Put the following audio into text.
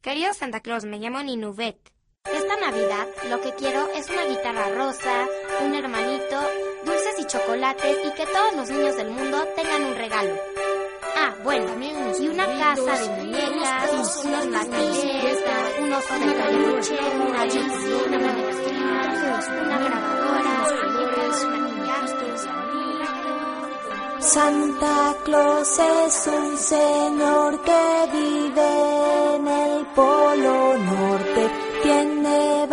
Querido Santa Claus, me llamo Ninuvet. Esta Navidad lo que quiero es una guitarra rosa, un hermanito, dulces y chocolates y que todos los niños del mundo tengan un regalo. Ah, bueno, y una casa de muñecas, unos latines, un oso de peluche, una Biblia, una manuscrita, una grabadora, maquillajes. Santa Claus es un señor que vive en el Polo Norte. Tiene